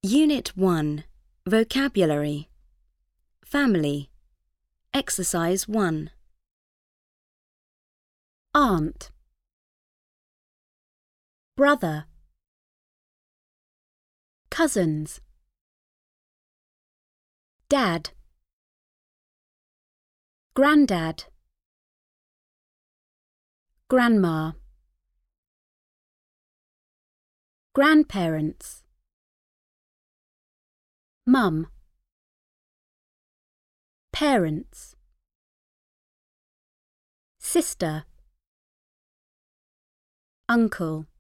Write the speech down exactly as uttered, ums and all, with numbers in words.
Unit one. Vocabulary. Family. Exercise one. Aunt, brother, cousins, dad, granddad, grandma, grandparents, mum, parents, sister, uncle.